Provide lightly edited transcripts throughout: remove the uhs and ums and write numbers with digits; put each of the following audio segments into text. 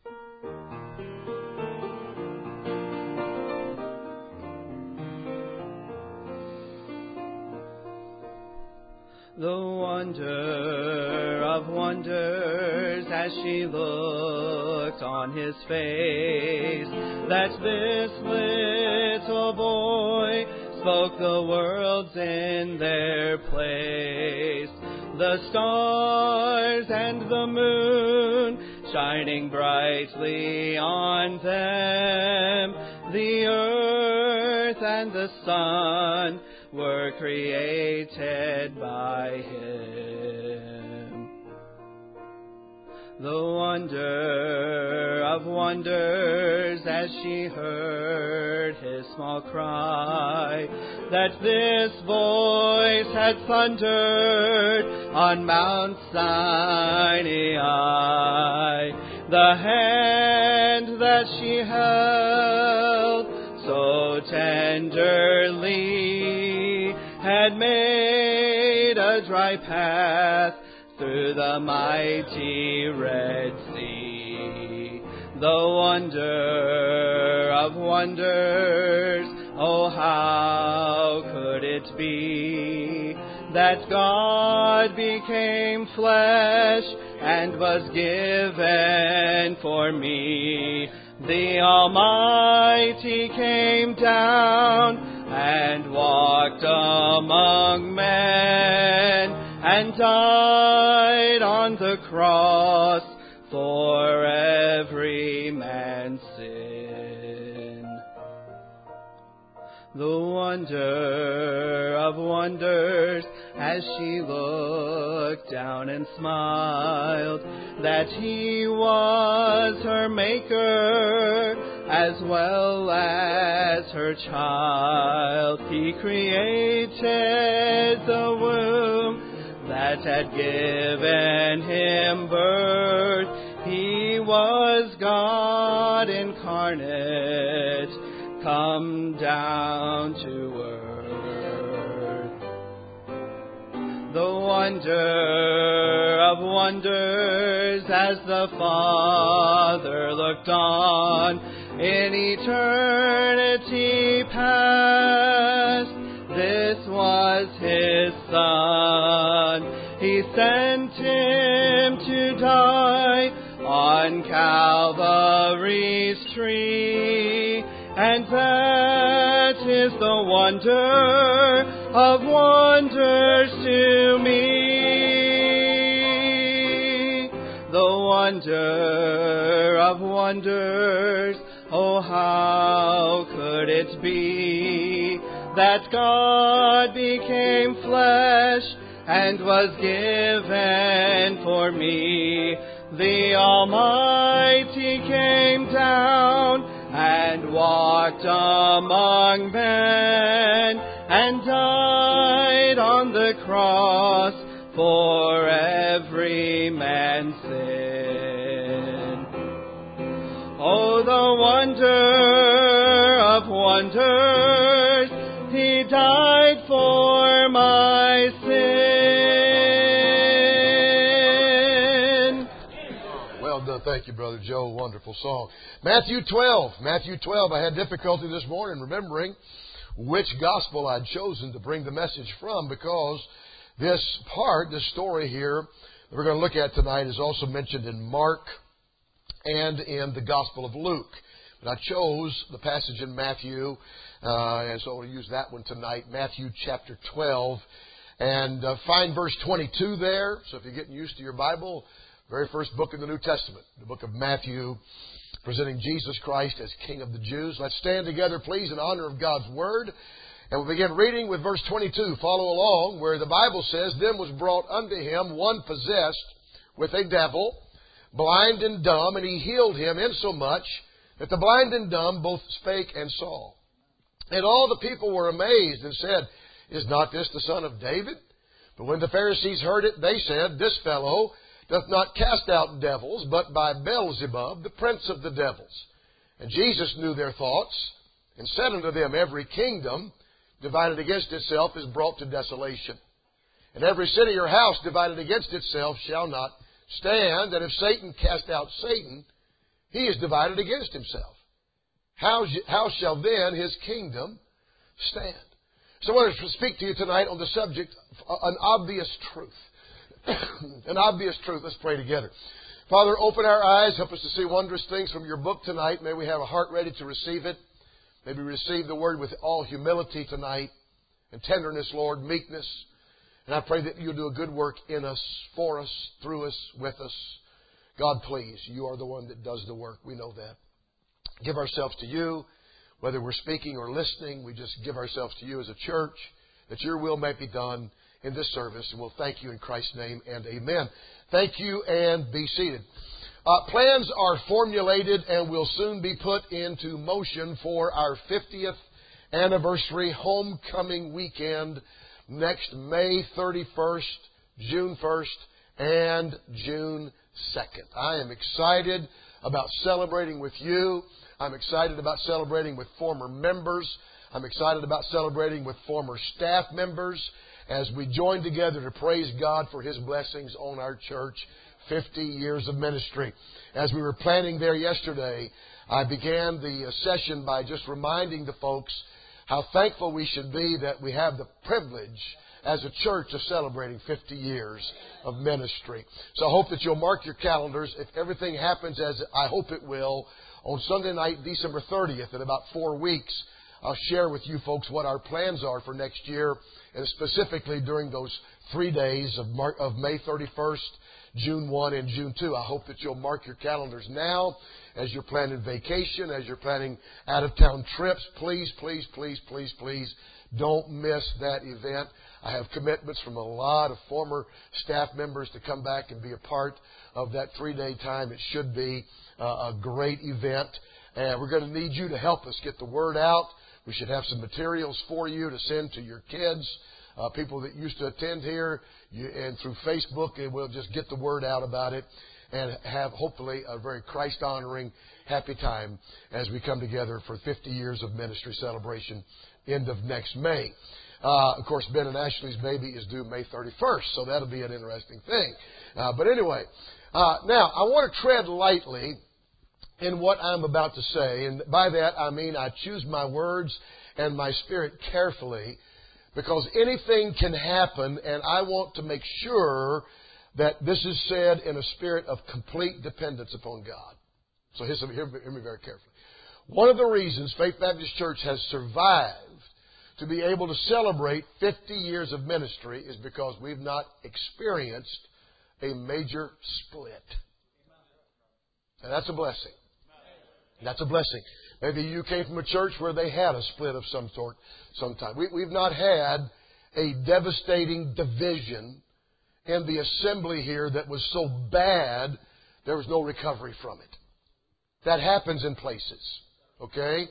The wonder of wonders as she looked on his face, that this little boy spoke the worlds in their place. The stars and the moon shining brightly on them, the earth and the sun were created by him. The wonder of wonders as she heard his small cry, that this voice had thundered on Mount Sinai. The hand that she held so tenderly had made a dry path through the mighty Red Sea. The wonder of wonders, oh how could it be that God became flesh and was given for me? The Almighty came down and walked among men and died on the cross for every man's sin. The wonder of wonders as she looked down and smiled, that he was her maker as well as her child. He created the womb that had given him birth. He was God incarnate, come down to earth. The wonder of wonders as the Father looked on in eternity past. This was his Son. He sent him to die on Calvary's tree, and that is the wonder of wonders to me. The wonder of wonders, oh how could it be that God became flesh and was given for me? The Almighty came down and walked among men and died on the cross for every man's sin. Oh, the wonder of wonders, he died for my sin. Well done. Thank you, Brother Joe. Wonderful song. Matthew 12. Matthew 12. I had difficulty this morning remembering which gospel I'd chosen to bring the message from, because this story here that we're going to look at tonight is also mentioned in Mark and in the Gospel of Luke. But I chose the passage in Matthew, and so I want to use that one tonight, Matthew chapter 12. And find verse 22 there. So if you're getting used to your Bible, very first book in the New Testament, the book of Matthew, presenting Jesus Christ as King of the Jews. Let's stand together, please, in honor of God's Word. And we'll begin reading with verse 22. Follow along, where the Bible says, Then was brought unto him one possessed with a devil, blind and dumb, and he healed him insomuch that the blind and dumb both spake and saw. And all the people were amazed and said, Is not this the son of David? But when the Pharisees heard it, they said, This fellow doth not cast out devils, but by Beelzebub, the prince of the devils. And Jesus knew their thoughts, and said unto them, Every kingdom divided against itself is brought to desolation. And every city or house divided against itself shall not stand. And if Satan cast out Satan, He is divided against himself. How shall then his kingdom stand? So I want to speak to you tonight on the subject, an obvious truth. An obvious truth. Let's pray together. Father, open our eyes. Help us to see wondrous things from your book tonight. May we have a heart ready to receive it. May we receive the word with all humility tonight and tenderness, Lord, meekness. And I pray that you'll do a good work in us, for us, through us, with us. God, please, you are the one that does the work. We know that. Give ourselves to you. Whether we're speaking or listening, we just give ourselves to you as a church, that your will may be done in this service. And we'll thank you in Christ's name and amen. Thank you and be seated. Plans are formulated and will soon be put into motion for our 50th anniversary homecoming weekend next May 31st, June 1st, and June 2nd. I am excited about celebrating with you. I'm excited about celebrating with former members. I'm excited about celebrating with former staff members as we join together to praise God for His blessings on our church. 50 years of ministry. As we were planning there yesterday, I began the session by just reminding the folks how thankful we should be that we have the privilege as a church of celebrating 50 years of ministry. So I hope that you'll mark your calendars. If everything happens as I hope it will, on Sunday night, December 30th, in about 4 weeks, I'll share with you folks what our plans are for next year, and specifically during those 3 days of May 31st, June 1 and June 2. I hope that you'll mark your calendars now as you're planning vacation, as you're planning out-of-town trips. Please, please, please, please, please don't miss that event. I have commitments from a lot of former staff members to come back and be a part of that 3-day time. It should be a great event. And we're going to need you to help us get the word out. We should have some materials for you to send to your kids. People that used to attend here, and through Facebook, and we'll just get the word out about it and have, hopefully, a very Christ-honoring, happy time as we come together for 50 years of ministry celebration, end of next May. Of course, Ben and Ashley's baby is due May 31st, so that'll be an interesting thing. But anyway, now, I want to tread lightly in what I'm about to say, and by that I mean I choose my words and my spirit carefully, because anything can happen, and I want to make sure that this is said in a spirit of complete dependence upon God. So hear me very carefully. One of the reasons Faith Baptist Church has survived to be able to celebrate 50 years of ministry is because we've not experienced a major split. And that's a blessing. That's a blessing. Maybe you came from a church where they had a split of some sort sometime. We've not had a devastating division in the assembly here that was so bad there was no recovery from it. That happens in places. Okay?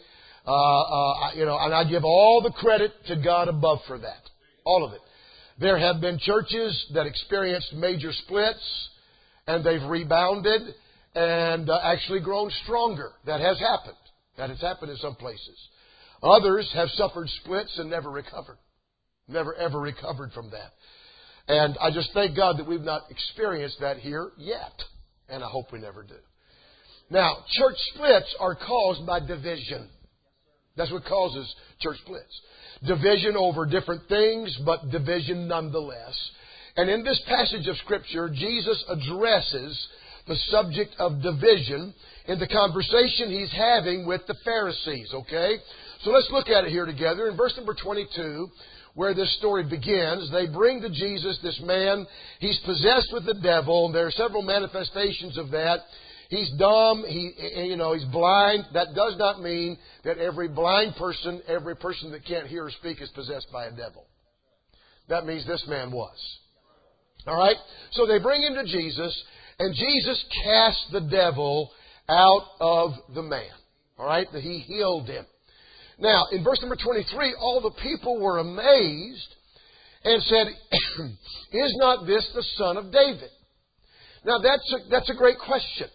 And I give all the credit to God above for that. All of it. There have been churches that experienced major splits and they've rebounded and actually grown stronger. That has happened. That has happened in some places. Others have suffered splits and never recovered. Never ever recovered from that. And I just thank God that we've not experienced that here yet. And I hope we never do. Now, church splits are caused by division. That's what causes church splits. Division over different things, but division nonetheless. And in this passage of Scripture, Jesus addresses the subject of division in the conversation He's having with the Pharisees, okay? So let's look at it here together. In verse number 22, where this story begins, they bring to Jesus this man. He's possessed with the devil. There are several manifestations of that. He's dumb. He's blind. That does not mean that every blind person, every person that can't hear or speak is possessed by a devil. That means this man was. All right? So they bring him to Jesus, and Jesus cast the devil out of the man. All right? He healed him. Now, in verse number 23, all the people were amazed and said, "Is not this the son of David?" Now, that's a great question.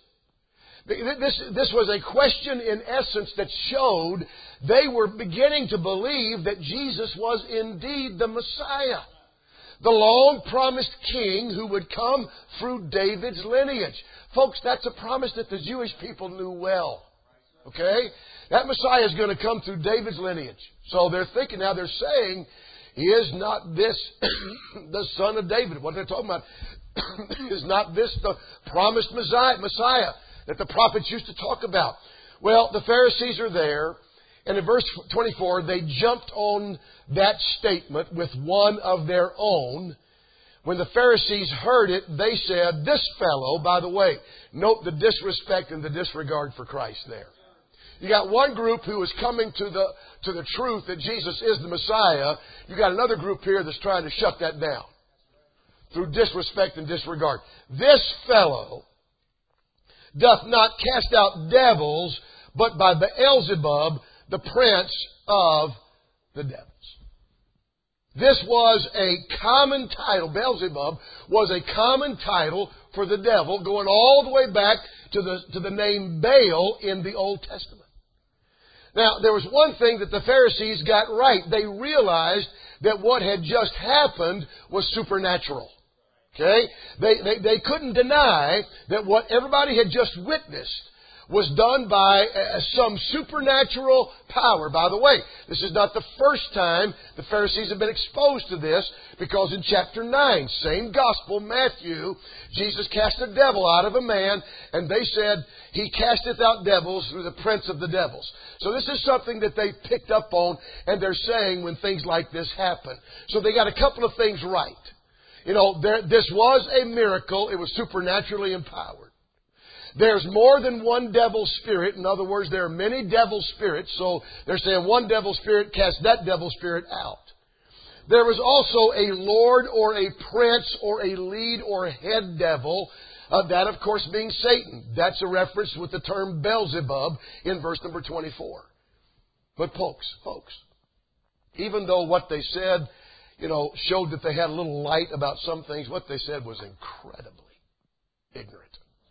This was a question, in essence, that showed they were beginning to believe that Jesus was indeed the Messiah. The long-promised king who would come through David's lineage. Folks, that's a promise that the Jewish people knew well. Okay? That Messiah is going to come through David's lineage. So they're thinking now, they're saying, is not this the son of David? What they're talking about, is not this the promised Messiah that the prophets used to talk about? Well, the Pharisees are there. And in verse 24, they jumped on that statement with one of their own. When the Pharisees heard it, they said, this fellow, by the way, note the disrespect and the disregard for Christ there. You got one group who is coming to the truth that Jesus is the Messiah. You got another group here that's trying to shut that down through disrespect and disregard. This fellow doth not cast out devils, but by Beelzebub, the prince of the devils. This was a common title. Beelzebub was a common title for the devil, going all the way back to the name Baal in the Old Testament. Now, there was one thing that the Pharisees got right. They realized that what had just happened was supernatural. Okay? They couldn't deny that what everybody had just witnessed was done by some supernatural power. By the way, this is not the first time the Pharisees have been exposed to this, because in chapter 9, same gospel, Matthew, Jesus cast a devil out of a man, and they said, he casteth out devils through the prince of the devils. So this is something that they picked up on, and they're saying when things like this happen. So they got a couple of things right. You know, this was a miracle. It was supernaturally empowered. There's more than one devil spirit. In other words, there are many devil spirits. So they're saying one devil spirit cast that devil spirit out. There was also a lord or a prince or a lead or head devil. That, of course, being Satan. That's a reference with the term Beelzebub in verse number 24. But folks, even though what they said, showed that they had a little light about some things, what they said was incredibly ignorant.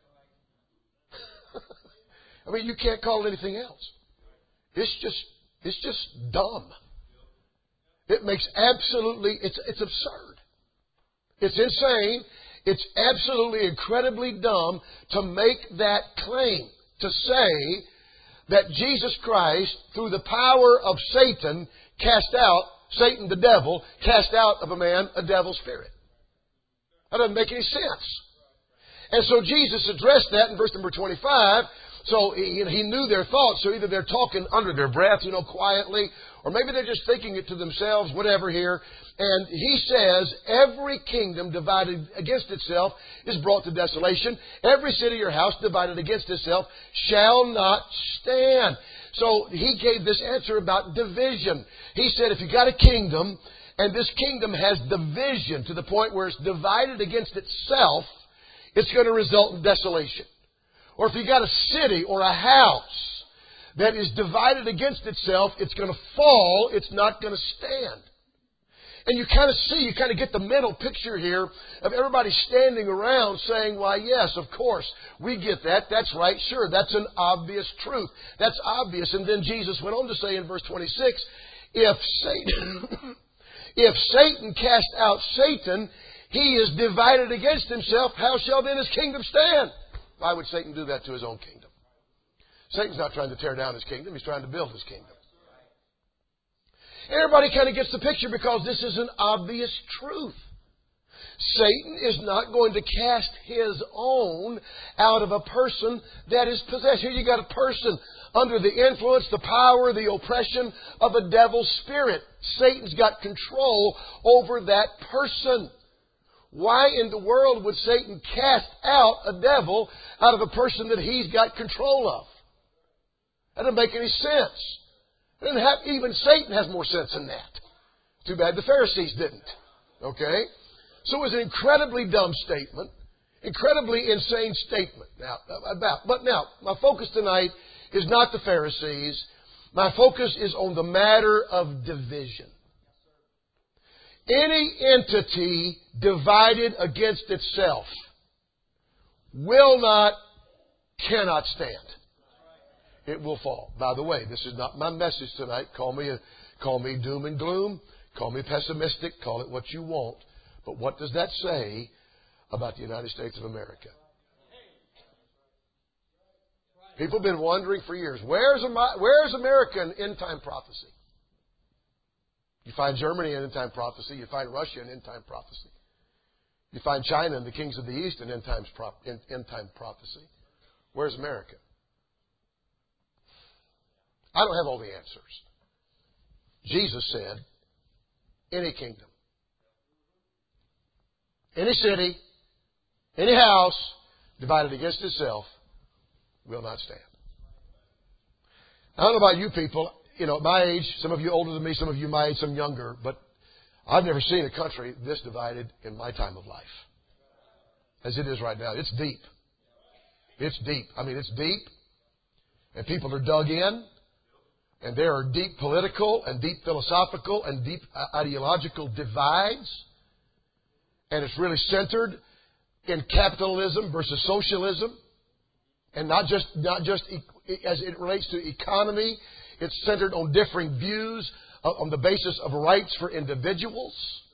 I mean, you can't call it anything else. It's just dumb. It makes it's absurd. It's insane. It's absolutely incredibly dumb to make that claim, to say that Jesus Christ, through the power of Satan, Satan the devil, cast out of a man a devil spirit. That doesn't make any sense. And so Jesus addressed that in verse number 25. So he knew their thoughts, so either they're talking under their breath, quietly, or maybe they're just thinking it to themselves, whatever here. And he says, every kingdom divided against itself is brought to desolation. Every city or house divided against itself shall not stand. So he gave this answer about division. He said, if you got a kingdom, and this kingdom has division to the point where it's divided against itself, it's going to result in desolation. Or if you got a city or a house that is divided against itself, it's going to fall. It's not going to stand. And you kind of get the mental picture here of everybody standing around saying, why, yes, of course, we get that. That's right. Sure, that's an obvious truth. That's obvious. And then Jesus went on to say in verse 26, if Satan cast out Satan, he is divided against himself. How shall then his kingdom stand? Why would Satan do that to his own kingdom? Satan's not trying to tear down his kingdom. He's trying to build his kingdom. Everybody kind of gets the picture because this is an obvious truth. Satan is not going to cast his own out of a person that is possessed. Here you got a person under the influence, the power, the oppression of a devil spirit. Satan's got control over that person. Why in the world would Satan cast out a devil out of a person that he's got control of? That doesn't make any sense. Even Satan has more sense than that. Too bad the Pharisees didn't. Okay? So it was an incredibly dumb statement. Incredibly insane statement. But now, my focus tonight is not the Pharisees. My focus is on the matter of division. Any entity divided against itself cannot stand. It will fall. By the way, this is not my message tonight. Call me doom and gloom. Call me pessimistic. Call it what you want. But what does that say about the United States of America? People have been wondering for years, where's America in end-time prophecy? You find Germany in end-time prophecy. You find Russia in end-time prophecy. You find China and the kings of the East in end-time prophecy. Where's America? I don't have all the answers. Jesus said, any kingdom, any city, any house divided against itself will not stand. I don't know about you people, at my age, some of you older than me, some of you my age, some younger, but I've never seen a country this divided in my time of life as it is right now. It's deep. It's deep. I mean, it's deep, and people are dug in, and there are deep political and deep philosophical and deep ideological divides, and it's really centered in capitalism versus socialism, and not just as it relates to economy. It's centered on differing views on the basis of rights for individuals.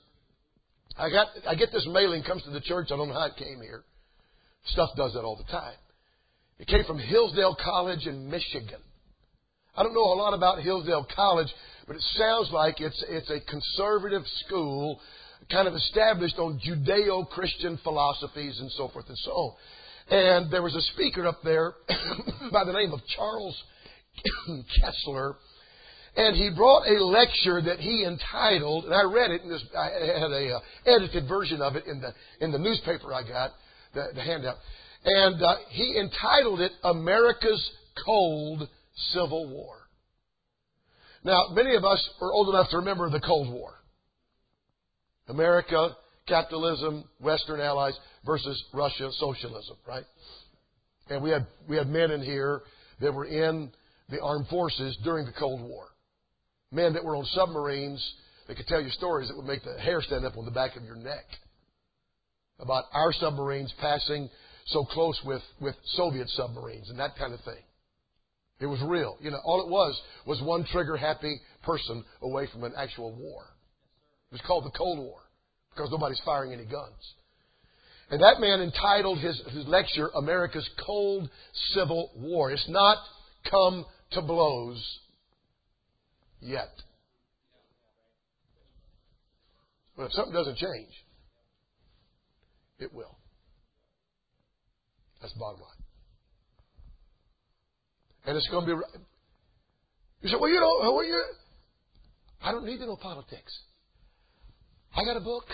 I get this mailing, comes to the church. I don't know how it came here. Stuff does that all the time. It came from Hillsdale College in Michigan. I don't know a lot about Hillsdale College, but it sounds like it's a conservative school, kind of established on Judeo-Christian philosophies and so forth and so on. And there was a speaker up there by the name of Charles Kessler, and he brought a lecture that he entitled, and I read it, I had a edited version of it in the newspaper I got, the handout, and he entitled it America's Cold Civil War. Now, many of us are old enough to remember the Cold War. America, capitalism, Western allies versus Russia, socialism, right? And we had men in here that were in the armed forces during the Cold War. Men that were on submarines that could tell you stories that would make the hair stand up on the back of your neck about our submarines passing so close with Soviet submarines and that kind of thing. It was real. All it was one trigger-happy person away from an actual war. It was called the Cold War because nobody's firing any guns. And that man entitled his lecture, America's Cold Civil War. It's not come to blows yet. But if something doesn't change, it will. That's the bottom line. And it's going to be... You say, I don't need to know politics. I got a book.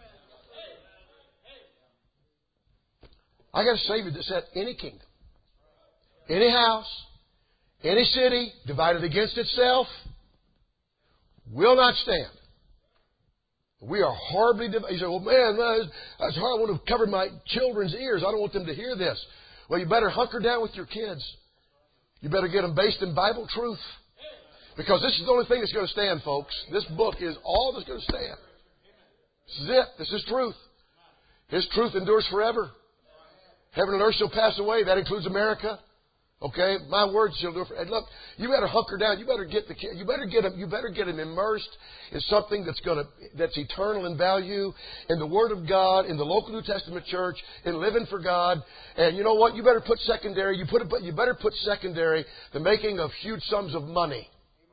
I got a Savior that said any kingdom, any house, any city divided against itself will not stand. We are horribly divided. You say, well, man, that's hard. I want to cover my children's ears. I don't want them to hear this. Well, you better hunker down with your kids. You better get them based in Bible truth. Because this is the only thing that's going to stand, folks. This book is all that's going to stand. This is it. This is truth. His truth endures forever. Heaven and earth shall pass away. That includes America. Okay, my words shall do. And look, you better hunker down. You better get the kid. You better get them immersed in something that's eternal in value, in the Word of God, in the local New Testament church, in living for God. And you know what? You better put secondary. You better put secondary the making of huge sums of money.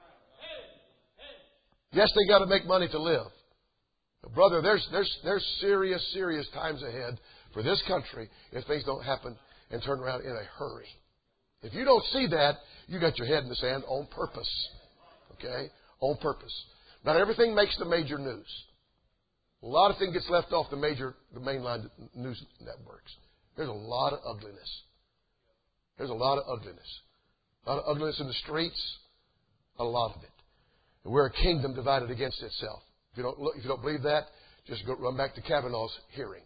Yes, they got to make money to live, but brother, there's serious times ahead for this country if things don't happen and turn around in a hurry. If you don't see that, you got your head in the sand on purpose. Okay? On purpose. Not everything makes the major news. A lot of things gets left off the mainline news networks. There's a lot of ugliness. There's a lot of ugliness. A lot of ugliness in the streets. A lot of it. And we're a kingdom divided against itself. If you don't believe that, just run back to Kavanaugh's hearing.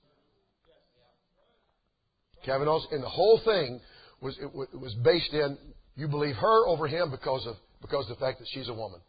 Kavanaugh's, and the whole thing was based in, you believe her over him because of the fact that she's a woman.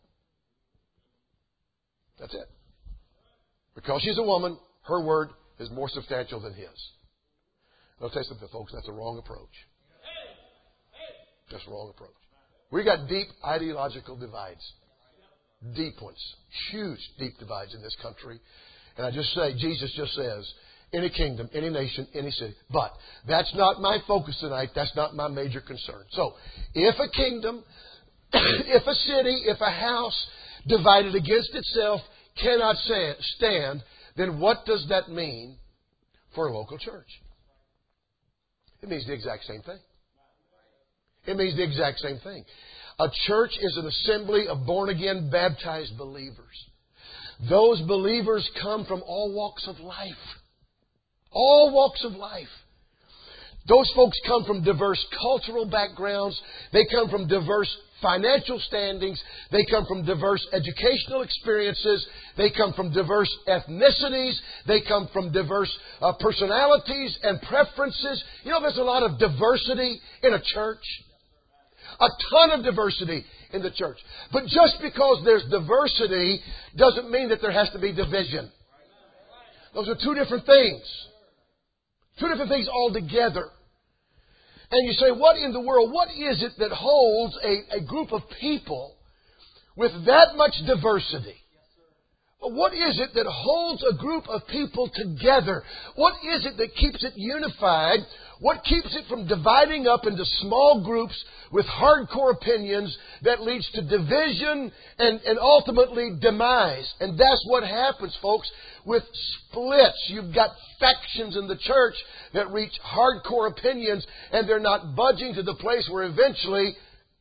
That's it. Because she's a woman, her word is more substantial than his. And I'll tell you something, folks, that's a wrong approach. That's a wrong approach. We got deep ideological divides. Deep ones. Huge deep divides in this country. And I just say, Jesus just says, any kingdom, any nation, any city. But that's not my focus tonight. That's not my major concern. So, if a kingdom, if a city, if a house divided against itself cannot stand, then what does that mean for a local church? It means the exact same thing. It means the exact same thing. A church is an assembly of born-again, baptized believers. Those believers come from all walks of life. All walks of life. Those folks come from diverse cultural backgrounds. They come from diverse financial standings. They come from diverse educational experiences. They come from diverse ethnicities. They come from diverse personalities and preferences. You know, there's a lot of diversity in a church. A ton of diversity in the church. But just because there's diversity doesn't mean that there has to be division. Those are two different things. Two different things altogether. And you say, what in the world, what is it that holds a group of people with that much diversity? What is it that holds a group of people together? What is it that keeps it unified? What keeps it from dividing up into small groups with hardcore opinions that leads to division and ultimately demise? And that's what happens, folks, with splits. You've got factions in the church that reach hardcore opinions, and they're not budging to the place where eventually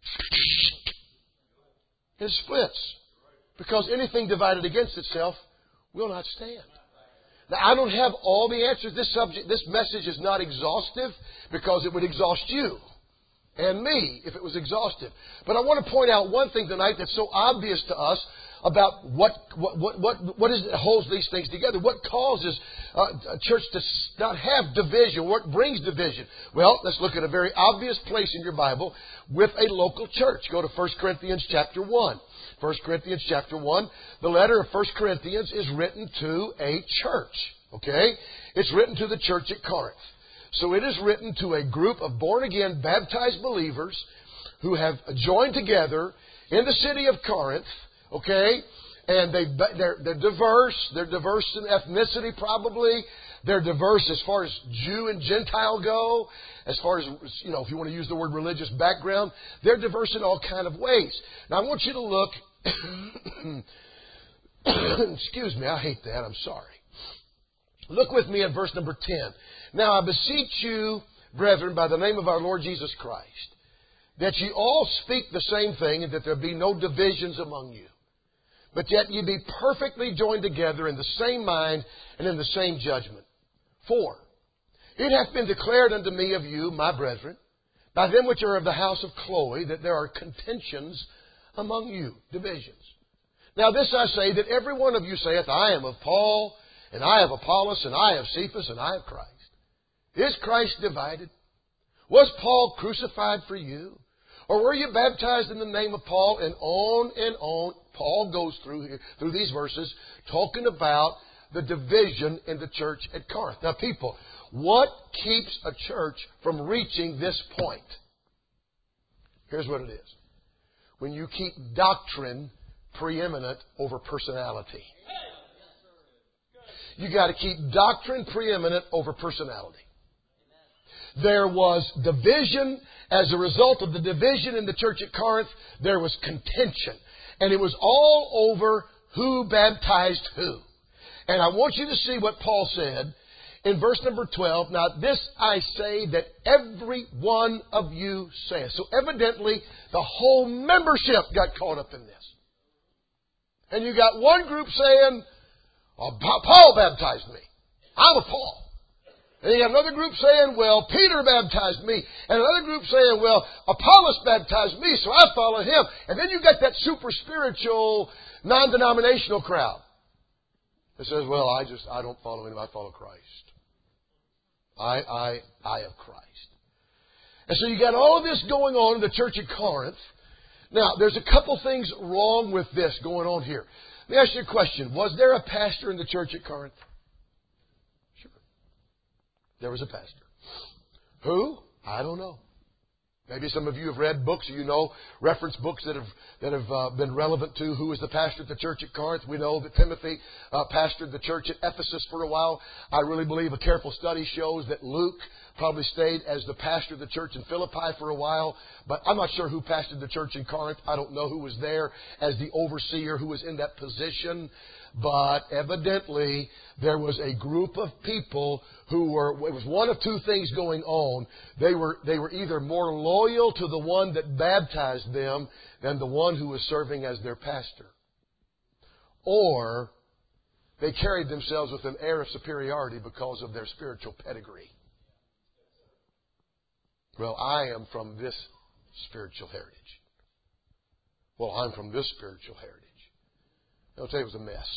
it splits. Because anything divided against itself will not stand. Now, I don't have all the answers. This message is not exhaustive because it would exhaust you and me if it was exhaustive. But I want to point out one thing tonight that's so obvious to us about what is it that holds these things together. What causes a church to not have division? What brings division? Well, let's look at a very obvious place in your Bible with a local church. Go to 1 Corinthians chapter 1. 1 Corinthians chapter 1. The letter of 1 Corinthians is written to a church. Okay? It's written to the church at Corinth. So it is written to a group of born-again, baptized believers who have joined together in the city of Corinth. Okay? And they're diverse. They're diverse in ethnicity probably. They're diverse as far as Jew and Gentile go. As far as, you know, if you want to use the word religious background. They're diverse in all kind of ways. Now I want you to look. Excuse me, I hate that. I'm sorry. Look with me at verse number 10. Now I beseech you, brethren, by the name of our Lord Jesus Christ, that ye all speak the same thing, and that there be no divisions among you. But yet ye be perfectly joined together in the same mind and in the same judgment. For it hath been declared unto me of you, my brethren, by them which are of the house of Chloe, that there are contentions among you, divisions. Now this I say, that every one of you saith, I am of Paul, and I of Apollos, and I of Cephas, and I of Christ. Is Christ divided? Was Paul crucified for you? Or were you baptized in the name of Paul? And on Paul goes through these verses talking about the division in the church at Corinth. Now people, what keeps a church from reaching this point? Here's what it is. When you keep doctrine preeminent over personality. You got to keep doctrine preeminent over personality. There was division. As a result of the division in the church at Corinth, there was contention. And it was all over who baptized who. And I want you to see what Paul said in verse number 12. Now this I say, that every one of you saith. So evidently the whole membership got caught up in this. And you got one group saying, oh, Paul baptized me. I'm a Paul. And you have another group saying, well, Peter baptized me. And another group saying, well, Apollos baptized me, so I follow him. And then you got that super spiritual, non-denominational crowd that says, well, I don't follow him, I follow Christ. I have Christ. And so you got all of this going on in the church at Corinth. Now, there's a couple things wrong with this going on here. Let me ask you a question. Was there a pastor in the church at Corinth? Sure. There was a pastor. Who? I don't know. Maybe some of you have read books, you know, reference books that have been relevant to who was the pastor at the church at Corinth. We know that Timothy pastored the church at Ephesus for a while. I really believe a careful study shows that Luke probably stayed as the pastor of the church in Philippi for a while. But I'm not sure who pastored the church in Corinth. I don't know who was there as the overseer, who was in that position. But evidently, there was a group of people who were, it was one of two things going on. They were either more loyal to the one that baptized them than the one who was serving as their pastor. Or they carried themselves with an air of superiority because of their spiritual pedigree. Well, I am from this spiritual heritage. Well, I'm from this spiritual heritage. I'll tell you, it was a mess.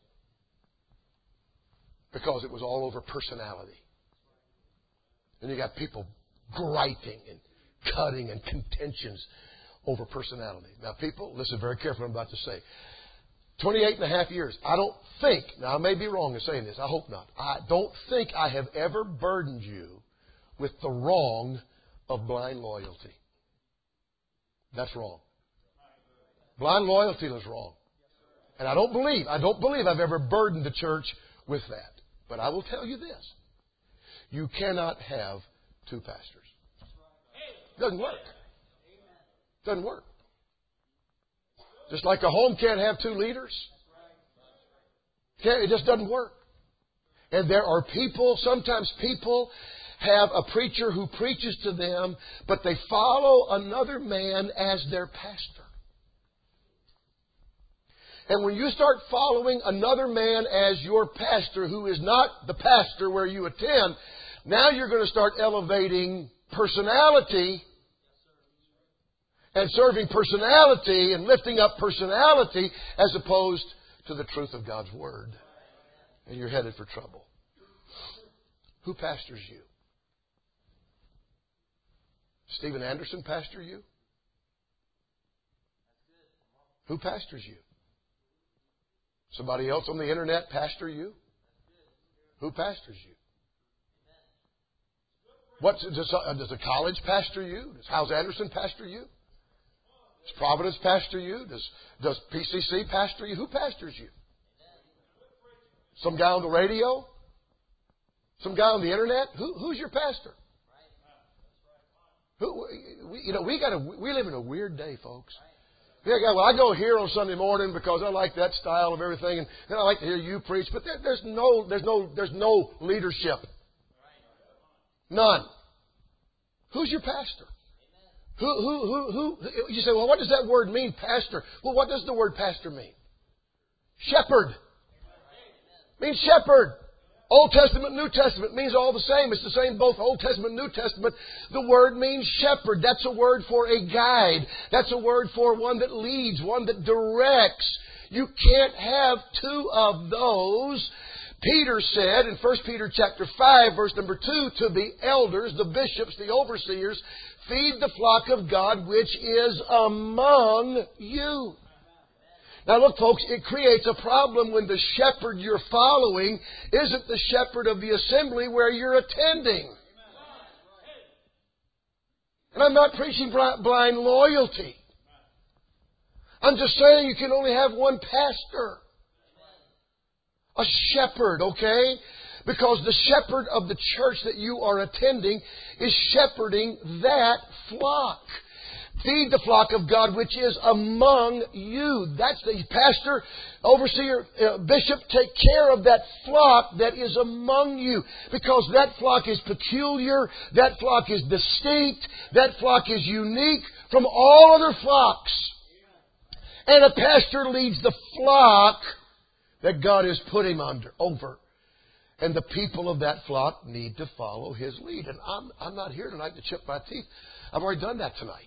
Because it was all over personality. And you got people griping and cutting and contentions over personality. Now, people, listen very carefully what I'm about to say. 28 and a half years. I don't think, now I may be wrong in saying this, I hope not. I don't think I have ever burdened you with the wrong of blind loyalty. That's wrong. Blind loyalty is wrong. And I don't believe I've ever burdened the church with that. But I will tell you this. You cannot have two pastors. Doesn't work. Doesn't work. Just like a home can't have two leaders. It just doesn't work. And there are people, sometimes people have a preacher who preaches to them, but they follow another man as their pastor. And when you start following another man as your pastor who is not the pastor where you attend, now you're going to start elevating personality and serving personality and lifting up personality as opposed to the truth of God's Word. And you're headed for trouble. Who pastors you? Steven Anderson pastor you? Who pastors you? Somebody else on the internet pastor you? Who pastors you? Does a college pastor you? Does House Anderson pastor you? Does Providence pastor you? Does PCC pastor you? Who pastors you? Some guy on the radio? Some guy on the internet? Who's your pastor? We live in a weird day, folks. Yeah, well, I go here on Sunday morning because I like that style of everything, and then I like to hear you preach. But there's no leadership. None. Who's your pastor? Who? You say, well, what does that word mean, pastor? Well, what does the word pastor mean? Shepherd. It means shepherd. Old Testament, New Testament means all the same. It's the same both Old Testament and New Testament. The word means shepherd. That's a word for a guide. That's a word for one that leads, one that directs. You can't have two of those. Peter said in 1 Peter chapter 5, verse number 2, to the elders, the bishops, the overseers, feed the flock of God which is among you. Now look, folks, it creates a problem when the shepherd you're following isn't the shepherd of the assembly where you're attending. And I'm not preaching blind loyalty. I'm just saying you can only have one pastor. A shepherd, okay? Because the shepherd of the church that you are attending is shepherding that flock. Feed the flock of God which is among you. That's the pastor, overseer, bishop. Take care of that flock that is among you. Because that flock is peculiar. That flock is distinct. That flock is unique from all other flocks. And a pastor leads the flock that God has put him over. And the people of that flock need to follow his lead. And I'm not here tonight to chip my teeth. I've already done that tonight.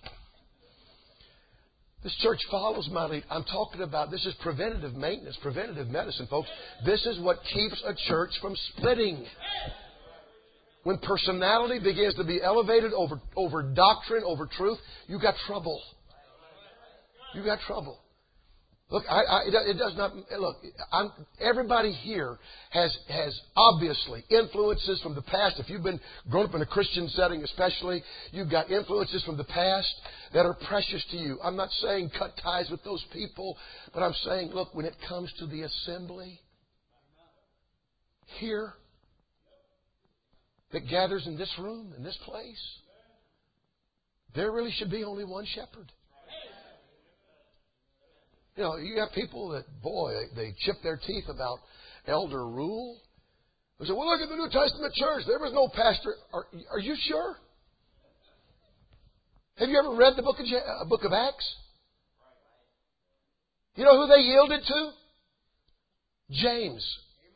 This church follows my lead. I'm talking about, this is preventative maintenance, preventative medicine, folks. This is what keeps a church from splitting. When personality begins to be elevated over doctrine, over truth, you got trouble. You got trouble. Look, it does not. Look, everybody here has obviously influences from the past. If you've been grown up in a Christian setting, especially, you've got influences from the past that are precious to you. I'm not saying cut ties with those people, but I'm saying, look, when it comes to the assembly here that gathers in this room, in this place, there really should be only one shepherd. You know, you have people that, boy, they chip their teeth about elder rule. They say, well, look at the New Testament church. There was no pastor. Are you sure? Have you ever read the book of Acts? You know who they yielded to? James.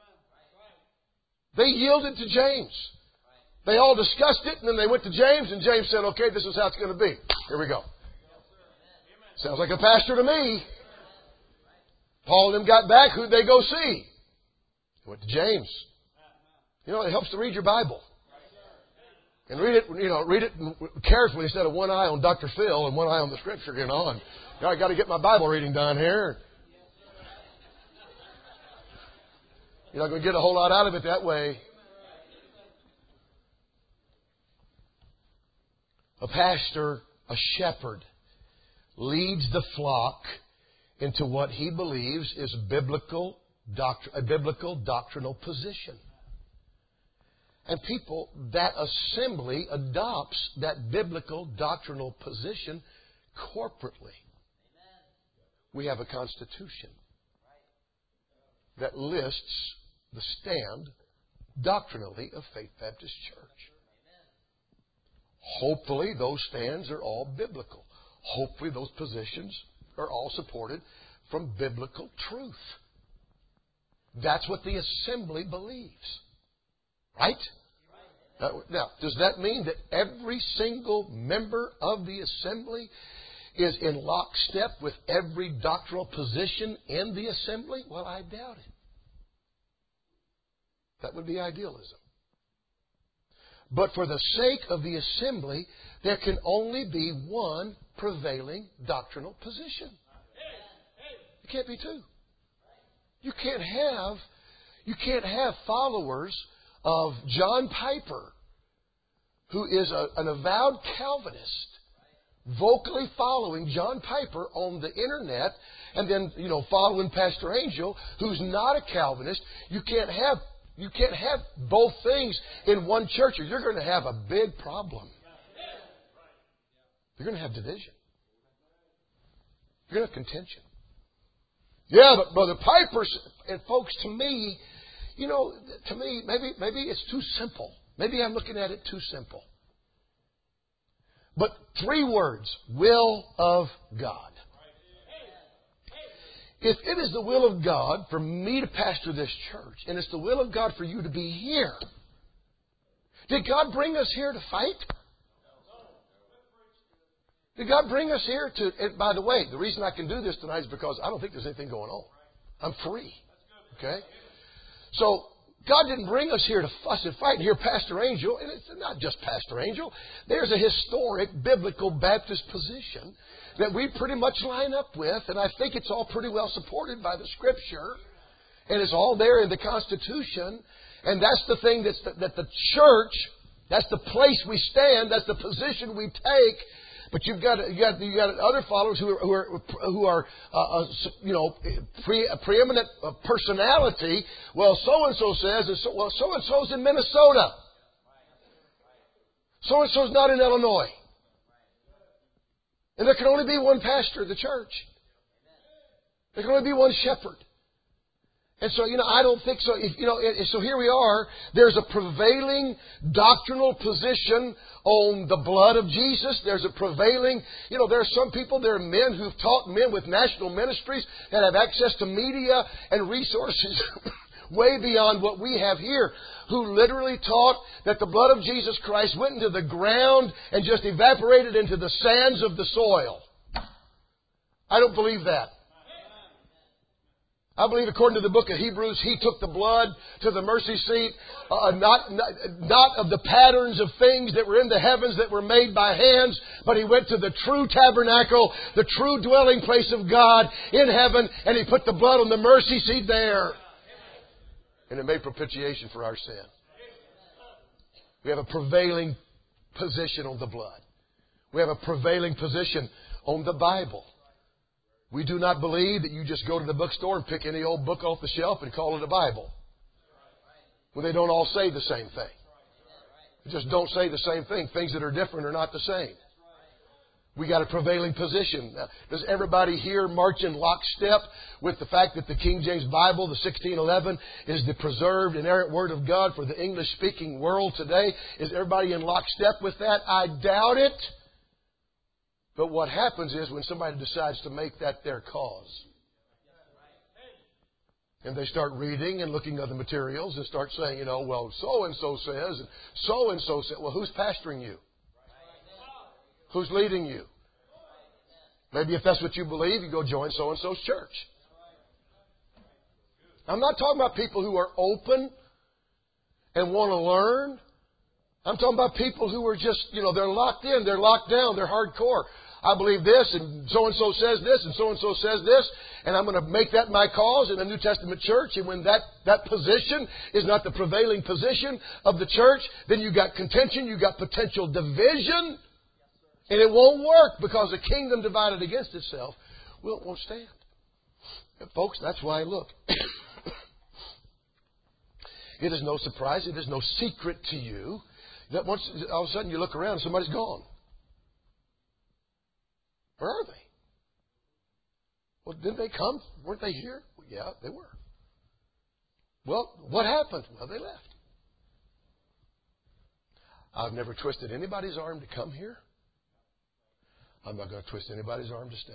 They yielded to James. They all discussed it, and then they went to James, and James said, okay, this is how it's going to be. Here we go. Sounds like a pastor to me. Paul and them got back. Who'd they go see? They went to James. You know, it helps to read your Bible. And read it carefully instead of one eye on Dr. Phil and one eye on the Scripture, And I got to get my Bible reading done here. You're not going to get a whole lot out of it that way. A pastor, a shepherd, leads the flock into what he believes is a biblical doctrinal position. And people, that assembly adopts that biblical doctrinal position corporately. We have a constitution that lists the stand doctrinally of Faith Baptist Church. Hopefully those stands are all biblical. Hopefully those positions are all supported from biblical truth. That's what the assembly believes. Right? Now, does that mean that every single member of the assembly is in lockstep with every doctrinal position in the assembly? Well, I doubt it. That would be idealism. But for the sake of the assembly, there can only be one prevailing doctrinal position. It can't be two. You can't have followers of John Piper, who is an avowed Calvinist, vocally following John Piper on the internet, and then following Pastor Angel, who's not a Calvinist. You can't have both things in one church, or you're going to have a big problem. You're going to have division. You're going to have contention. Yeah, but Brother Piper, and folks, to me, maybe it's too simple. Maybe I'm looking at it too simple. But 3 words: will of God. If it is the will of God for me to pastor this church, and it's the will of God for you to be here, did God bring us here to fight? Did God bring us here to... And by the way, the reason I can do this tonight is because I don't think there's anything going on. I'm free. Okay? So, God didn't bring us here to fuss and fight. And here, Pastor Angel, and it's not just Pastor Angel, there's a historic biblical Baptist position that we pretty much line up with, and I think it's all pretty well supported by the Scripture, and it's all there in the Constitution, and that's the thing that the church, that's the place we stand, that's the position we take. But you've got other followers who are preeminent personality. Well, so and so says, and so and so's in Minnesota. So and so's not in Illinois. And there can only be one pastor of the church. There can only be one shepherd. And so, I don't think so. So here we are. There's a prevailing doctrinal position on the blood of Jesus. There's a prevailing, there are some people, there are men who've taught, men with national ministries that have access to media and resources way beyond what we have here, who literally taught that the blood of Jesus Christ went into the ground and just evaporated into the sands of the soil. I don't believe that. I believe according to the book of Hebrews, He took the blood to the mercy seat, not of the patterns of things that were in the heavens that were made by hands, but He went to the true tabernacle, the true dwelling place of God in heaven, and He put the blood on the mercy seat there. And it made propitiation for our sin. We have a prevailing position on the blood. We have a prevailing position on the Bible. We do not believe that you just go to the bookstore and pick any old book off the shelf and call it a Bible. Well, they don't all say the same thing. They just don't say the same thing. Things that are different are not the same. We got a prevailing position. Now, does everybody here march in lockstep with the fact that the King James Bible, the 1611, is the preserved, inerrant Word of God for the English-speaking world today? Is everybody in lockstep with that? I doubt it. But what happens is when somebody decides to make that their cause, and they start reading and looking at the materials and start saying, well, so-and-so says, and so-and-so says. Well, who's pastoring you? Who's leading you? Maybe if that's what you believe, you go join so-and-so's church. I'm not talking about people who are open and want to learn. I'm talking about people who are just, they're locked in, they're locked down, they're hardcore. I believe this, and so-and-so says this, and so-and-so says this, and I'm going to make that my cause in a New Testament church. And when that position is not the prevailing position of the church, then you've got contention, you've got potential division, and it won't work because a kingdom divided against itself won't stand. And folks, that's why, look, it is no surprise, it is no secret to you that once all of a sudden you look around and somebody's gone. Where are they? Well, didn't they come? Weren't they here? Well, yeah, they were. Well, what happened? Well, they left. I've never twisted anybody's arm to come here. I'm not going to twist anybody's arm to stay.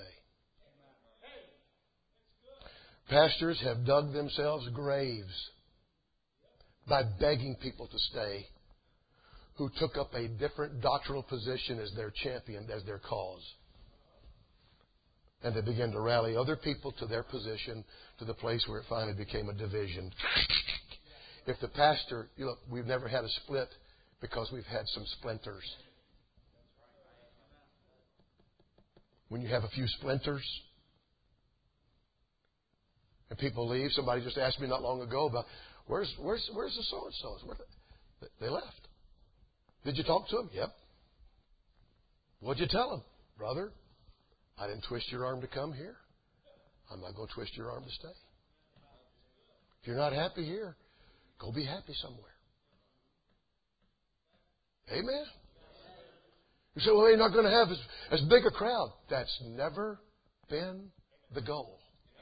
Pastors have dug themselves graves by begging people to stay who took up a different doctrinal position as their champion, as their cause. And they began to rally other people to their position, to the place where it finally became a division. If the pastor, we've never had a split because we've had some splinters. When you have a few splinters and people leave, somebody just asked me not long ago about where's the so-and-sos? They left. Did you talk to them? Yep. What'd you tell them? Brother, I didn't twist your arm to come here. I'm not going to twist your arm to stay. If you're not happy here, go be happy somewhere. Amen. You say, well, they're not going to have as big a crowd. That's never been the goal.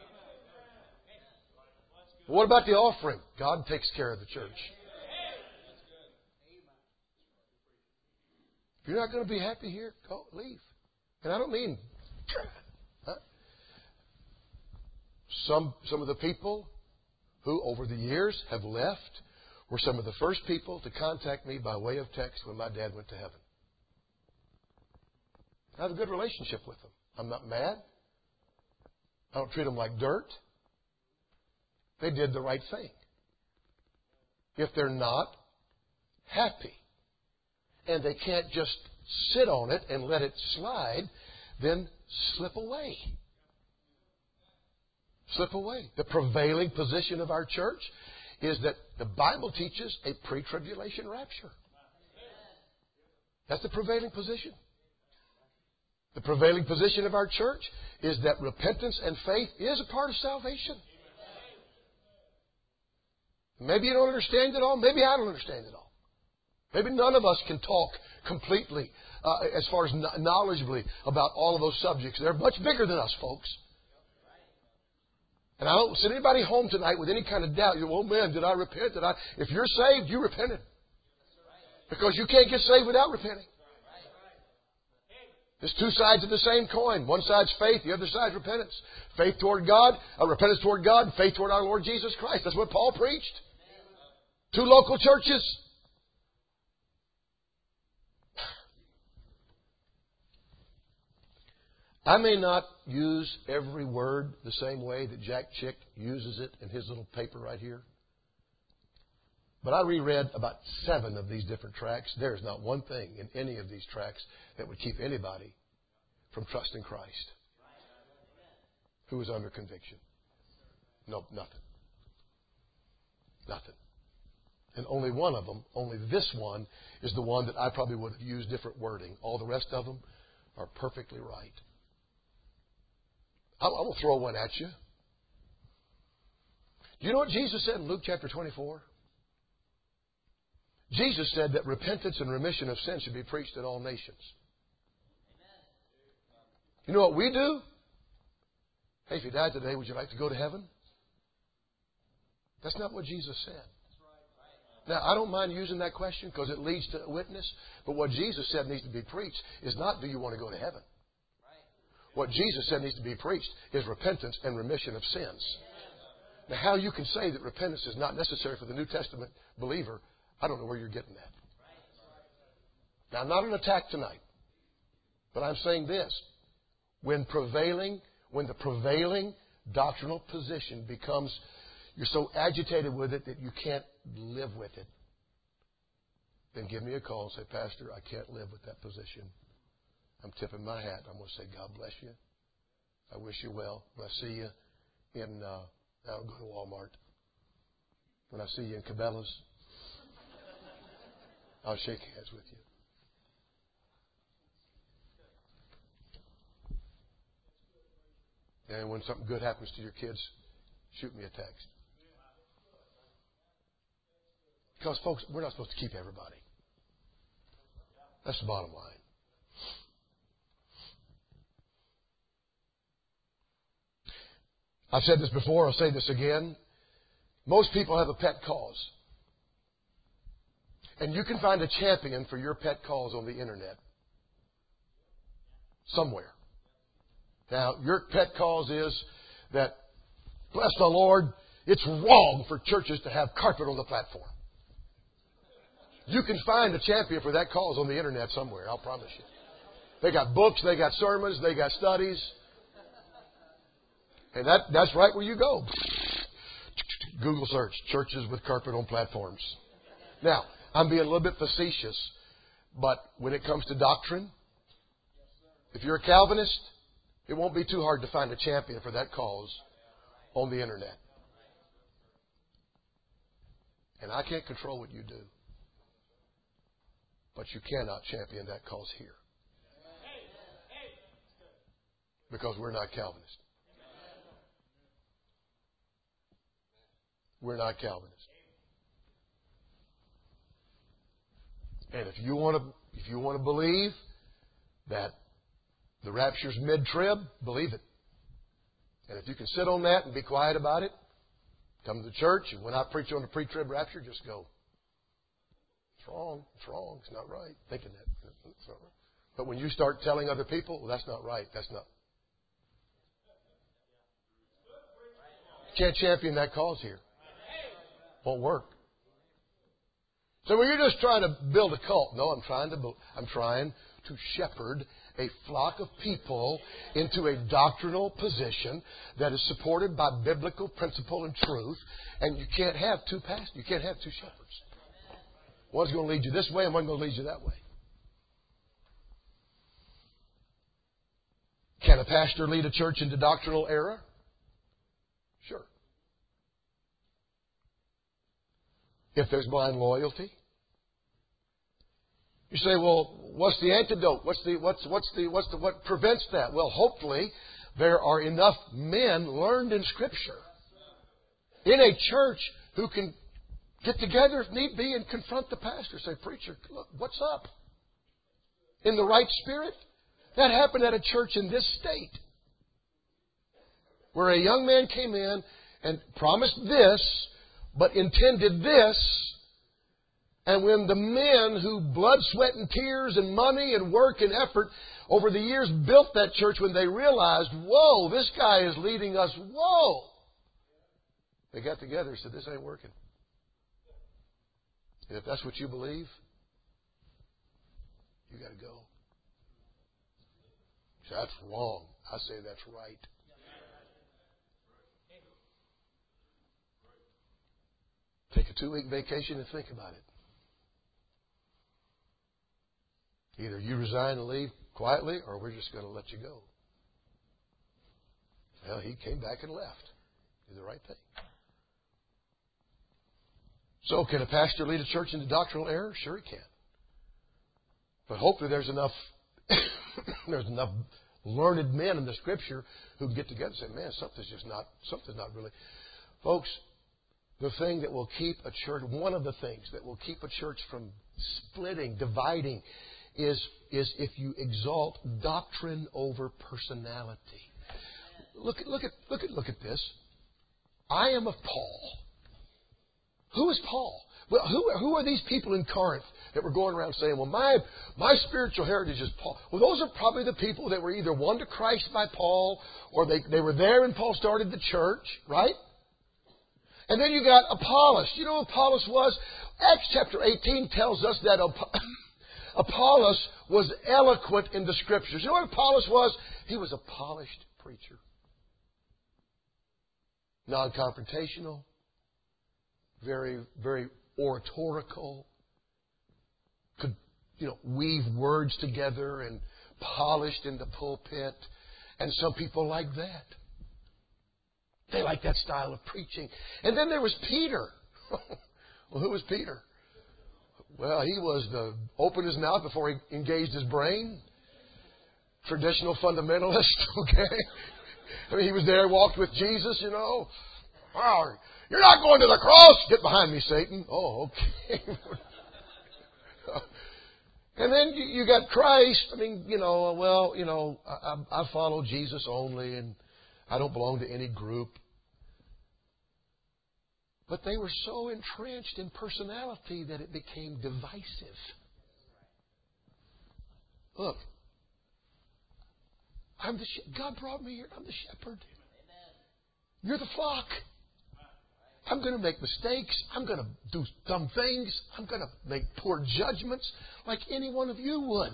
What about the offering? God takes care of the church. If you're not going to be happy here, go leave. And I don't mean some of the people who over the years have left were some of the first people to contact me by way of text when my dad went to heaven. I have a good relationship with them. I'm not mad. I don't treat them like dirt. They did the right thing. If they're not happy and they can't just sit on it and let it slide, then slip away. Slip away. The prevailing position of our church is that the Bible teaches a pre-tribulation rapture. That's the prevailing position. The prevailing position of our church is that repentance and faith is a part of salvation. Maybe you don't understand it all. Maybe I don't understand it all. Maybe none of us can talk completely as far as knowledgeably about all of those subjects. They're much bigger than us, folks. And I don't send anybody home tonight with any kind of doubt. You go, oh man, did I repent? If you're saved, you repented. Because you can't get saved without repenting. There's two sides of the same coin. One side's faith, the other side's repentance. Faith toward God, repentance toward God, and faith toward our Lord Jesus Christ. That's what Paul preached. Two local churches. I may not use every word the same way that Jack Chick uses it in his little paper right here. But I reread about 7 of these different tracts. There's not one thing in any of these tracts that would keep anybody from trusting Christ who is under conviction. No, nothing. Nothing. And only one of them, only this one, is the one that I probably would have used different wording. All the rest of them are perfectly right. I will throw one at you. Do you know what Jesus said in Luke chapter 24? Jesus said that repentance and remission of sin should be preached in all nations. You know what we do? Hey, if you died today, would you like to go to heaven? That's not what Jesus said. Now, I don't mind using that question because it leads to a witness. But what Jesus said needs to be preached is not, do you want to go to heaven? What Jesus said needs to be preached is repentance and remission of sins. Now, how you can say that repentance is not necessary for the New Testament believer, I don't know where you're getting that. Now, not an attack tonight, but I'm saying this. When the prevailing doctrinal position becomes, you're so agitated with it that you can't live with it, then give me a call and say, Pastor, I can't live with that position. I'm tipping my hat. I'm going to say, God bless you. I wish you well. When I see you in, I'll go to Walmart. When I see you in Cabela's, I'll shake hands with you. And when something good happens to your kids, shoot me a text. Because, folks, we're not supposed to keep everybody. That's the bottom line. I've said this before, I'll say this again. Most people have a pet cause. And you can find a champion for your pet cause on the internet. Somewhere. Now, your pet cause is that, bless the Lord, it's wrong for churches to have carpet on the platform. You can find a champion for that cause on the internet somewhere, I'll promise you. They got books, they got sermons, they got studies. And that's right where you go. Google search, churches with carpet on platforms. Now, I'm being a little bit facetious, but when it comes to doctrine, if you're a Calvinist, it won't be too hard to find a champion for that cause on the internet. And I can't control what you do. But you cannot champion that cause here. Because we're not Calvinists. We're not Calvinists. And if you want to believe that the rapture's mid-trib, believe it. And if you can sit on that and be quiet about it, come to the church, and when I preach on the pre-trib rapture, just go. It's wrong. It's wrong. It's not right. Thinking that. It's not right. But when you start telling other people, well, that's not right. That's not. You can't champion that cause here. Won't work. So when you're just trying to build a cult, no, I'm trying to shepherd a flock of people into a doctrinal position that is supported by biblical principle and truth. And you can't have two pastors. You can't have two shepherds. One's going to lead you this way and one's going to lead you that way. Can a pastor lead a church into doctrinal error? Sure. If there's blind loyalty. You say, well, what's the antidote? What prevents that? Well, hopefully there are enough men learned in Scripture in a church who can get together if need be and confront the pastor. Say, preacher, look, what's up? In the right spirit? That happened at a church in this state where a young man came in and promised this, but intended this. And when the men who blood, sweat, and tears and money and work and effort over the years built that church, when they realized, whoa, this guy is leading us, whoa, they got together and said, this ain't working. And if that's what you believe, you got to go. That's wrong. I say that's right. Take a 2-week vacation and think about it. Either you resign and leave quietly, or we're just going to let you go. Well, he came back and left. Did the right thing. So, can a pastor lead a church into doctrinal error? Sure he can. But hopefully there's enough learned men in the Scripture who can get together and say, man, something's not really. Folks, the thing that will keep a church, one of the things that will keep a church from splitting, dividing, is if you exalt doctrine over personality. Look at this. I am of Paul. Who is Paul? Well, who are these people in Corinth that were going around saying, well, my spiritual heritage is Paul? Well, those are probably the people that were either won to Christ by Paul, or they were there when Paul started the church, right? And then you got Apollos. You know who Apollos was? Acts chapter 18 tells us that Apollos was eloquent in the Scriptures. You know what Apollos was? He was a polished preacher. Non-confrontational. Very, very oratorical. Could, weave words together and polished in the pulpit. And some people like that. They like that style of preaching. And then there was Peter. Well, who was Peter? Well, he was opened his mouth before he engaged his brain. Traditional fundamentalist, okay? I mean, he was there, walked with Jesus, Wow, you're not going to the cross. Get behind me, Satan. Oh, okay. And then you got Christ. I mean, I follow Jesus only, and I don't belong to any group. But they were so entrenched in personality that it became divisive. Look, God brought me here. I'm the shepherd. You're the flock. I'm going to make mistakes. I'm going to do dumb things. I'm going to make poor judgments like any one of you would.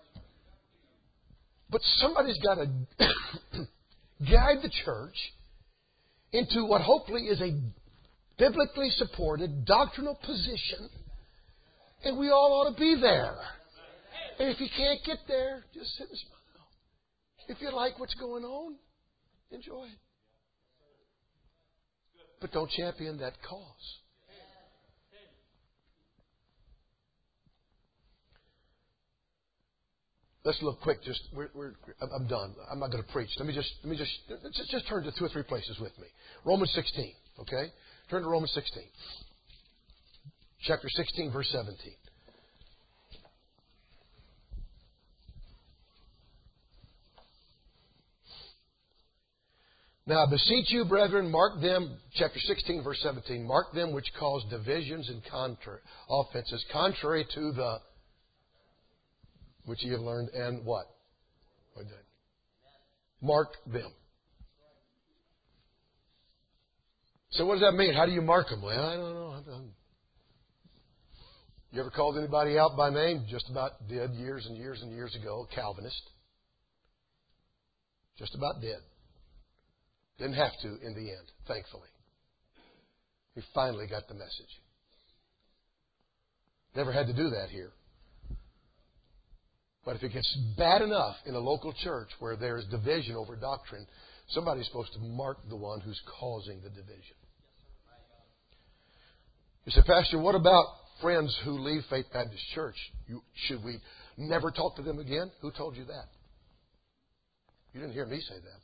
But somebody's got to guide the church into what hopefully is a biblically supported doctrinal position. And we all ought to be there. And if you can't get there, just sit and smile. If you like what's going on, enjoy it. But don't champion that cause. Let's look quick. I'm done. I'm not going to preach. Let me just turn to 2 or 3 places with me. Romans 16. Okay, turn to Romans 16, chapter 16, verse 17. Now, I beseech you, brethren, mark them, chapter 16, verse 17, mark them which cause divisions and offenses, contrary to the, which ye have learned, and what? Mark them. So what does that mean? How do you mark them? Well, I don't know. You ever called anybody out by name? Just about did years and years and years ago. Calvinist. Just about did. Didn't have to in the end, thankfully. We finally got the message. Never had to do that here. But if it gets bad enough in a local church where there's division over doctrine, somebody's supposed to mark the one who's causing the division. You say, Pastor, what about friends who leave Faith Baptist Church? Should we never talk to them again? Who told you that? You didn't hear me say that.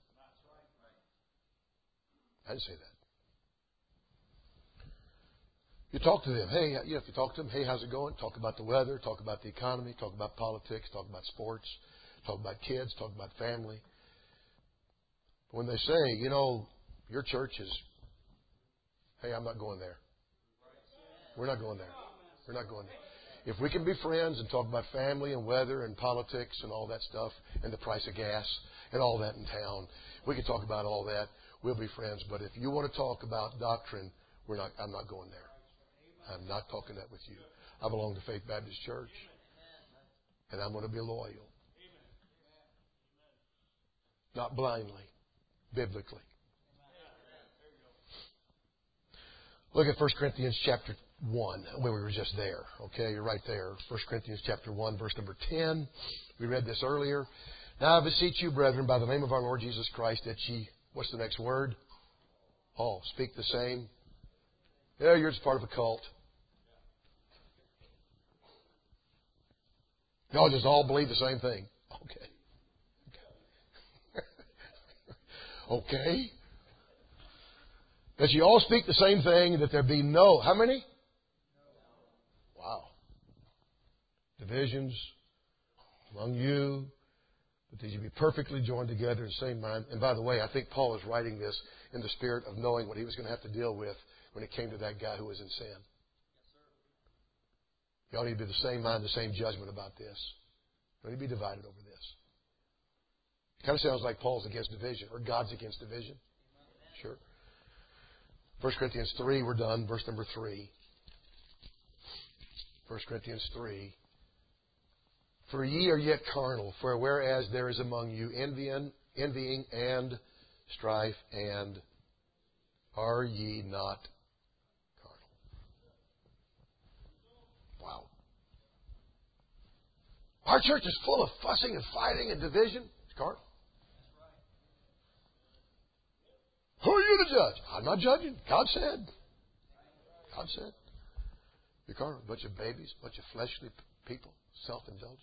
I didn't say that. You talk to them. Hey, if you talk to them, hey, how's it going? Talk about the weather. Talk about the economy. Talk about politics. Talk about sports. Talk about kids. Talk about family. When they say, your church is, hey, I'm not going there. We're not going there. We're not going there. If we can be friends and talk about family and weather and politics and all that stuff and the price of gas and all that in town, we can talk about all that. We'll be friends. But if you want to talk about doctrine, I'm not going there. I'm not talking that with you. I belong to Faith Baptist Church, and I'm going to be loyal. not blindly, biblically. Look at 1 Corinthians chapter 1, where we were just there. Okay, you're right there. 1 Corinthians chapter 1, verse number 10. We read this earlier. Now I beseech you, brethren, by the name of our Lord Jesus Christ, that ye, what's the next word? All speak the same. Yeah, you're just part of a cult. Y'all just all believe the same thing. Okay. Okay. That you all speak the same thing, that there be no, how many? Wow. Divisions among you, but that you be perfectly joined together in the same mind. And by the way, I think Paul is writing this in the spirit of knowing what he was going to have to deal with when it came to that guy who was in sin. You all need to be the same mind, the same judgment about this. You don't need to be divided over this. It kind of sounds like Paul's against division, or God's against division. Sure. 1 Corinthians 3, we're done. Verse number 3. 1 Corinthians 3. For ye are yet carnal, for whereas there is among you envying and strife, and are ye not carnal? Wow. Our church is full of fussing and fighting and division. It's carnal. Who are you to judge? I'm not judging. God said. God said. You're carnal. A bunch of babies, a bunch of fleshly people, self-indulgent.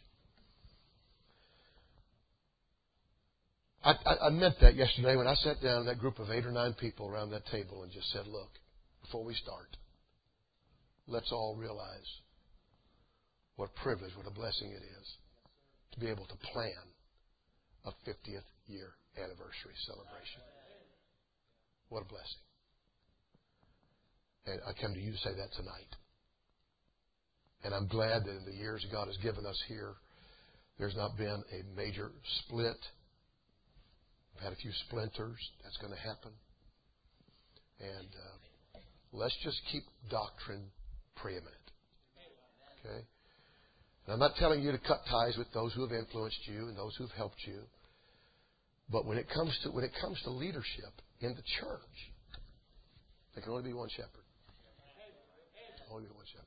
I meant that yesterday when I sat down with that group of 8 or 9 people around that table and just said, look, before we start, let's all realize what a privilege, what a blessing it is to be able to plan a 50th year anniversary celebration. What a blessing. And I come to you to say that tonight. And I'm glad that in the years God has given us here, there's not been a major split. We've had a few splinters. That's going to happen. And let's just keep doctrine preeminent. Okay? And I'm not telling you to cut ties with those who have influenced you and those who have helped you. But when it comes to leadership in the church, there can only be one shepherd. Only be one shepherd.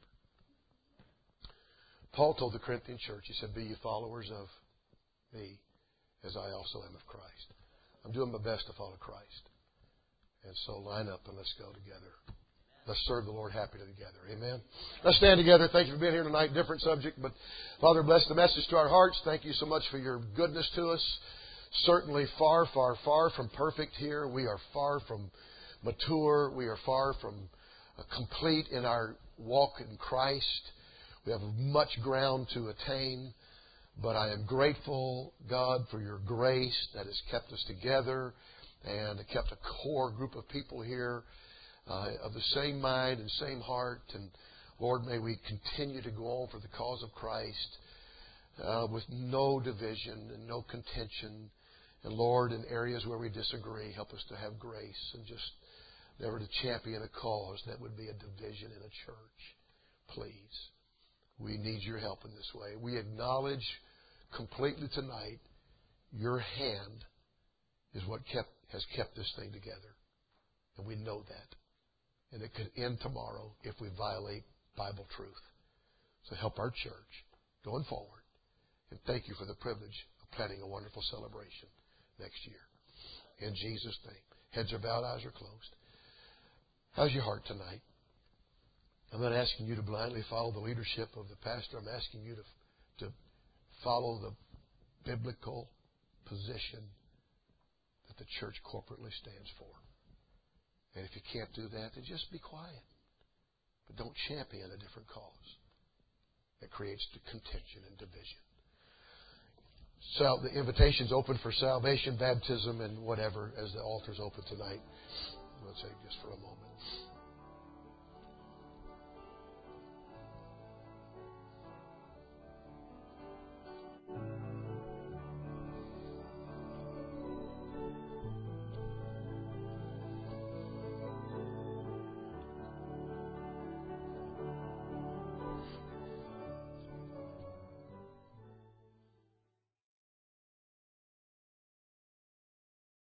Paul told the Corinthian church, he said, be ye followers of me as I also am of Christ. I'm doing my best to follow Christ. And so line up and let's go together. Let's serve the Lord happily together. Amen. Let's stand together. Thank you for being here tonight. Different subject, but Father, bless the message to our hearts. Thank you so much for your goodness to us. Certainly far, far, far from perfect here. We are far from mature. We are far from complete in our walk in Christ. We have much ground to attain. But I am grateful, God, for your grace that has kept us together and kept a core group of people here of the same mind and same heart. And Lord, may we continue to go on for the cause of Christ with no division and no contention. And Lord, in areas where we disagree, help us to have grace and just never to champion a cause that would be a division in a church. Please. We need your help in this way. We acknowledge completely tonight your hand is what has kept this thing together. And we know that. And it could end tomorrow if we violate Bible truth. So help our church going forward. And thank you for the privilege of planning a wonderful celebration next year. In Jesus' name. Heads are bowed, eyes are closed. How's your heart tonight? I'm not asking you to blindly follow the leadership of the pastor. I'm asking you to follow the biblical position that the church corporately stands for. And if you can't do that, then just be quiet. But don't champion a different cause that creates contention and division. So the invitation's open for salvation, baptism, and whatever as the altar's open tonight. Let's say just for a moment.